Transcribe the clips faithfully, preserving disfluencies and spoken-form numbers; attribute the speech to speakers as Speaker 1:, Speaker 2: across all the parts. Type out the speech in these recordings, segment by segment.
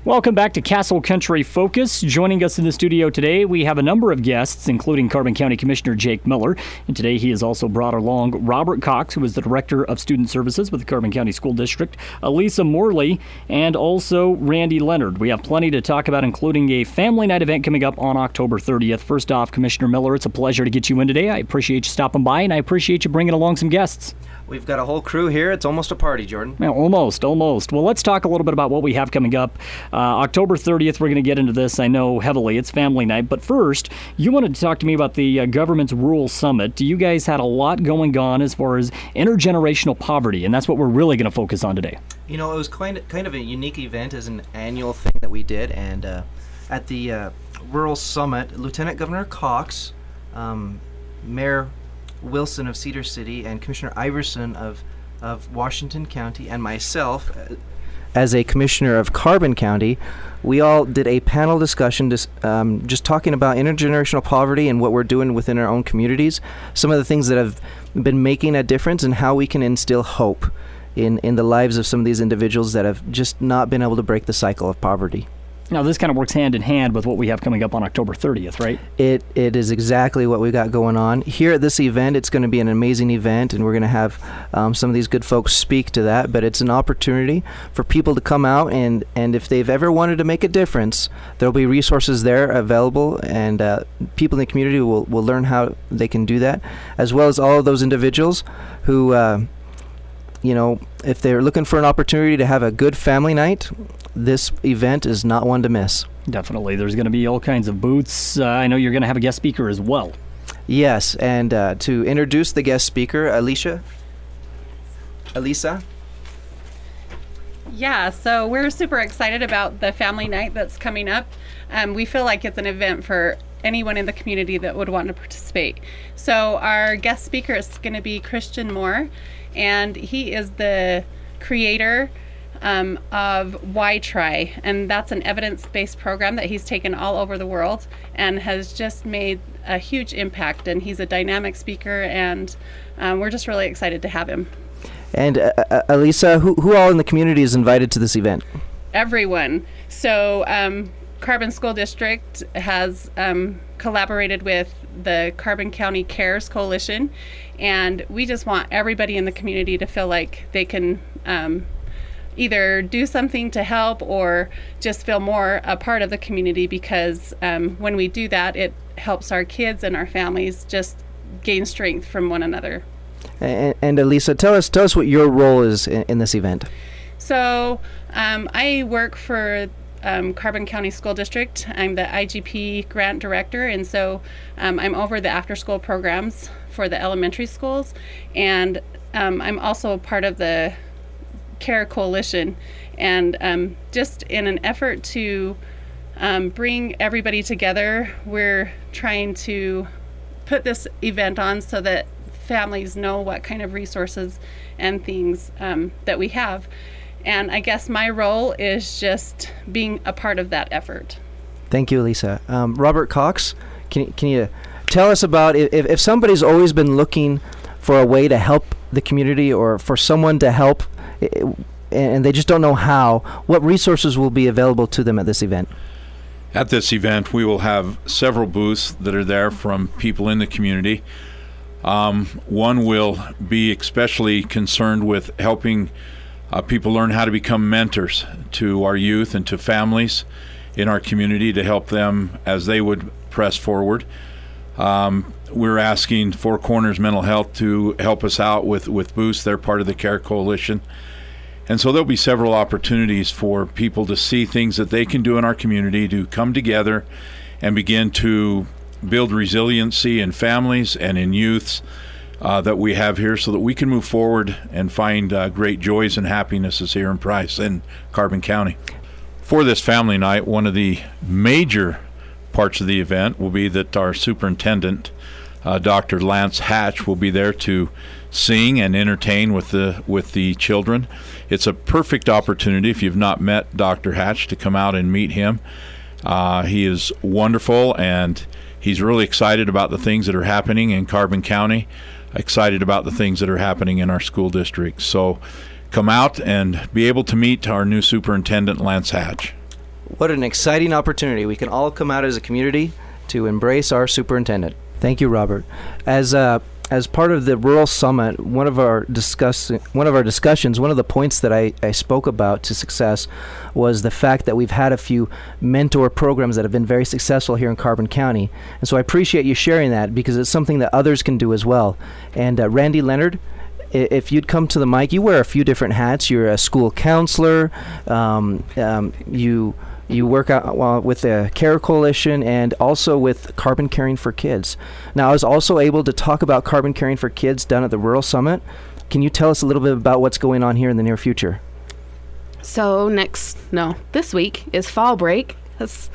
Speaker 1: Welcome back to Castle Country Focus. Joining us in the studio today, we have a number of guests, including Carbon County Commissioner Jake Miller. And today he has also brought along Robert Cox, who is the Director of Student Services with the Carbon County School District, Elisa Morley, and also Randy Leonard. We have plenty to talk about, including a family night event coming up on October thirtieth. First off, Commissioner Miller, it's a pleasure to get you in today. I appreciate you stopping by, and I appreciate you bringing along some guests.
Speaker 2: We've got a whole crew here. It's almost a party, Jordan.
Speaker 1: Yeah, almost, almost. Well, let's talk a little bit about what we have coming up. Uh, October thirtieth, we're going to get into this, I know, heavily. It's family night. But first, you wanted to talk to me about the uh, government's Rural Summit. You guys had a lot going on as far as intergenerational poverty, and that's what we're really going to focus on today.
Speaker 2: You know, it was kind of, kind of a unique event as an annual thing that we did. And uh, at the uh, Rural Summit, Lieutenant Governor Cox, um, Mayor Wilson of Cedar City, and Commissioner Iverson of, of Washington County, and myself, uh, as a commissioner of Carbon County, we all did a panel discussion dis- um, just talking about intergenerational poverty and what we're doing within our own communities, some of the things that have been making a difference, and how we can instill hope in, in the lives of some of these individuals that have just not been able to break the cycle of poverty.
Speaker 1: Now, this kind of works hand in hand with what we have coming up on October thirtieth, right?
Speaker 2: It It is exactly what we got going on. Here at this event, it's going to be an amazing event, and we're going to have um, some of these good folks speak to that, but it's an opportunity for people to come out, and, and if they've ever wanted to make a difference, there'll be resources there available, and uh, people in the community will, will learn how they can do that, as well as all of those individuals who, uh, you know, if they're looking for an opportunity to have a good family night, this event is not one to miss.
Speaker 1: Definitely. There's going to be all kinds of booths. Uh, I know you're going to have a guest speaker as well.
Speaker 2: Yes, and uh, to introduce the guest speaker, Alicia. Elisa?
Speaker 3: Yeah, so we're super excited about the family night that's coming up. Um, we feel like it's an event for anyone in the community that would want to participate. So our guest speaker is going to be Christian Moore, and he is the creator Um, of Y Try, and that's an evidence-based program that he's taken all over the world and has just made a huge impact, and he's a dynamic speaker, and um, we're just really excited to have him.
Speaker 2: And uh, uh, Elisa, who, who all in the community is invited to this event?
Speaker 3: Everyone. So um, Carbon School District has um, collaborated with the Carbon County Cares Coalition, and we just want everybody in the community to feel like they can um, either do something to help or just feel more a part of the community, because um, when we do that, it helps our kids and our families just gain strength from one another.
Speaker 2: And, and Elisa, tell us tell us what your role is in, in this event.
Speaker 3: So um, I work for um, Carbon County School District. I'm the I G P grant director, and so um, I'm over the after-school programs for the elementary schools, and um, I'm also part of the Care Coalition, and um, just in an effort to um, bring everybody together, we're trying to put this event on so that families know what kind of resources and things um, that we have. And I guess my role is just being a part of that effort.
Speaker 2: Thank you, Elisa. Um, Robert Cox, can, can you tell us about if, if somebody's always been looking for a way to help the community, or for someone to help and they just don't know how, what resources will be available to them at this event?
Speaker 4: At this event, we will have several booths that are there from people in the community. Um, one will be especially concerned with helping uh, people learn how to become mentors to our youth and to families in our community, to help them as they would press forward. Um, we're asking Four Corners Mental Health to help us out with, with booths. They're part of the Care Coalition. And so there'll be several opportunities for people to see things that they can do in our community, to come together and begin to build resiliency in families and in youths uh, that we have here, so that we can move forward and find uh, great joys and happinesses here in Price and Carbon County. For this family night, one of the major parts of the event will be that our superintendent, uh, Doctor Lance Hatch, will be there to sing and entertain with the with the children. It's a perfect opportunity, if you've not met Doctor Hatch, to come out and meet him. Uh, he is wonderful, and he's really excited about the things that are happening in Carbon County, excited about the things that are happening in our school district. So come out and be able to meet our new superintendent, Lance Hatch.
Speaker 2: What an exciting opportunity. We can all come out as a community to embrace our superintendent. Thank you, Robert. As uh, as part of the Rural Summit, one of our discuss one of our discussions, one of the points that I, I spoke about to success was the fact that we've had a few mentor programs that have been very successful here in Carbon County. And so I appreciate you sharing that because it's something that others can do as well. And uh, Randy Leonard, if you'd come to the mic, you wear a few different hats. You're a school counselor. Um, um, you you work out well, with the CARE Coalition and also with Carbon Caring for Kids. Now, I was also able to talk about Carbon Caring for Kids down at the Rural Summit. Can you tell us a little bit about what's going on here in the near future?
Speaker 5: So next, no, this week is fall break. That's,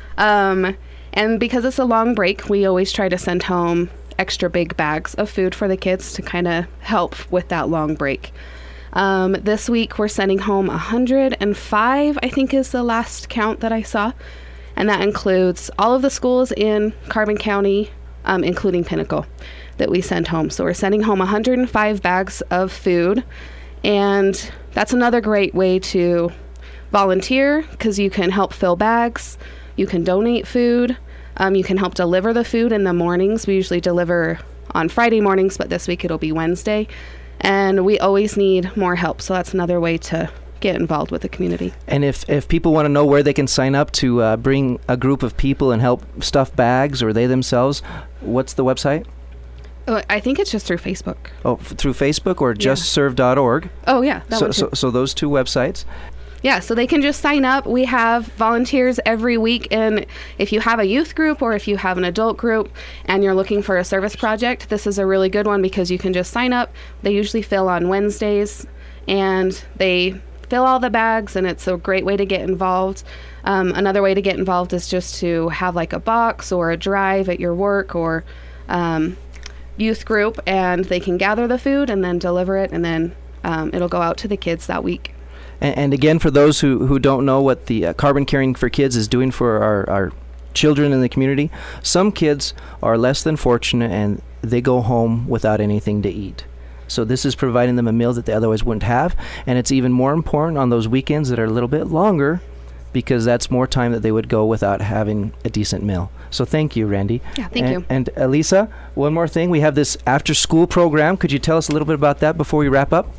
Speaker 5: um, and because it's a long break, we always try to send home extra big bags of food for the kids to kind of help with that long break. Um, this week we're sending home one hundred five, I think is the last count that I saw. And that includes all of the schools in Carbon County, um, including Pinnacle, that we send home. So we're sending home one hundred five bags of food. And that's another great way to volunteer because you can help fill bags, you can donate food, um, you can help deliver the food in the mornings. We usually deliver on Friday mornings, but this week it'll be Wednesday. And we always need more help, so that's another way to get involved with the community.
Speaker 2: And if, if people want to know where they can sign up to uh, bring a group of people and help stuff bags or they themselves, what's the website?
Speaker 5: Oh, I think it's just through Facebook.
Speaker 2: Oh, f- through Facebook or just serve dot org?
Speaker 5: Oh, yeah. That
Speaker 2: so,
Speaker 5: one too.
Speaker 2: so, so those two websites?
Speaker 5: Yeah, so they can just sign up. We have volunteers every week, and if you have a youth group or if you have an adult group and you're looking for a service project, this is a really good one because you can just sign up. They usually fill on Wednesdays, and they fill all the bags, and it's a great way to get involved. Um, another way to get involved is just to have like a box or a drive at your work or um, youth group, and they can gather the food and then deliver it, and then um, it'll go out to the kids that week.
Speaker 2: And again, for those who, who don't know what the uh, Carbon Caring for Kids is doing for our, our children in the community, some kids are less than fortunate and they go home without anything to eat. So this is providing them a meal that they otherwise wouldn't have. And it's even more important on those weekends that are a little bit longer because that's more time that they would go without having a decent meal. So thank you, Randy.
Speaker 5: Yeah, thank
Speaker 2: and,
Speaker 5: you.
Speaker 2: And Elisa, one more thing. We have this after-school program. Could you tell us a little bit about that before we wrap up?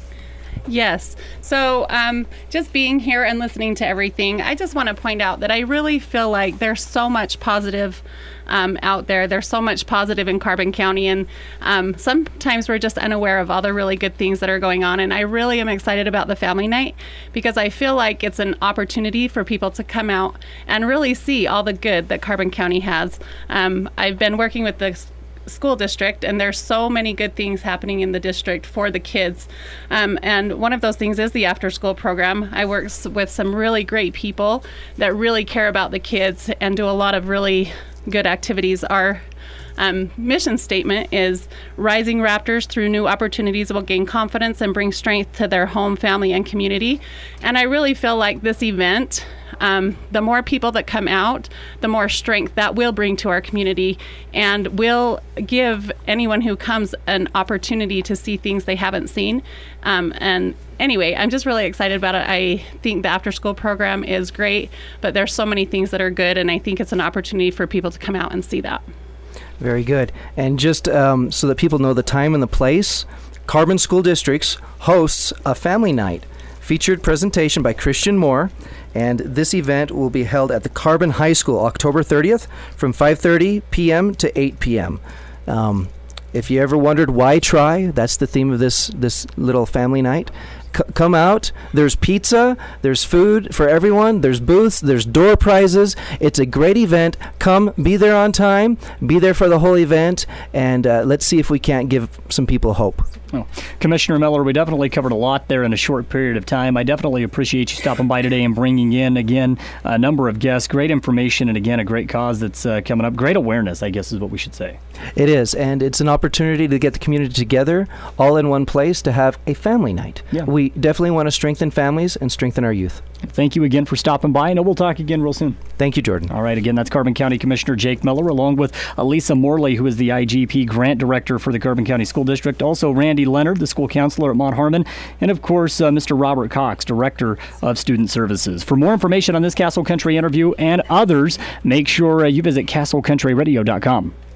Speaker 3: Yes. So um, just being here and listening to everything, I just want to point out that I really feel like there's so much positive um, out there. There's so much positive in Carbon County, and um, sometimes we're just unaware of all the really good things that are going on. And I really am excited about the Family Night because I feel like it's an opportunity for people to come out and really see all the good that Carbon County has. Um, I've been working with the school district, and there's so many good things happening in the district for the kids. Um, and one of those things is the after school program. I work s- with some really great people that really care about the kids and do a lot of really good activities. Our um, mission statement is rising Raptors through new opportunities will gain confidence and bring strength to their home, family, and community. And I really feel like this event, Um, the more people that come out, the more strength that will bring to our community and will give anyone who comes an opportunity to see things they haven't seen. Um, and anyway, I'm just really excited about it. I think the after school program is great, but there's so many things that are good, and I think it's an opportunity for people to come out and see that.
Speaker 2: Very good. And just um, so that people know the time and the place, Carbon School Districts hosts a family night featured presentation by Christian Moore. And this event will be held at the Carbon High School October thirtieth from five thirty p.m. to eight p.m. Um, if you ever wondered why try, that's the theme of this, this little family night. C- come out. There's pizza. There's food for everyone. There's booths. There's door prizes. It's a great event. Come, be there on time. Be there for the whole event. And uh, let's see if we can't give some people hope.
Speaker 1: Well, Commissioner Miller, we definitely covered a lot there in a short period of time. I definitely appreciate you stopping by today and bringing in, again, a number of guests. Great information, and again, a great cause that's uh, coming up. Great awareness, I guess, is what we should say.
Speaker 2: It is, and it's an opportunity to get the community together all in one place to have a family night.
Speaker 1: Yeah.
Speaker 2: We definitely want to strengthen families and strengthen our youth.
Speaker 1: Thank you again for stopping by. I know we'll talk again real soon.
Speaker 2: Thank you, Jordan.
Speaker 1: All right, again, that's Carbon County Commissioner Jake Miller, along with Elisa Morley, who is the I G P Grant Director for the Carbon County School District. Also, Randy Leonard, the school counselor at Mount Harmon. And, of course, uh, Mister Robert Cox, Director of Student Services. For more information on this Castle Country interview and others, make sure uh, you visit castle country radio dot com.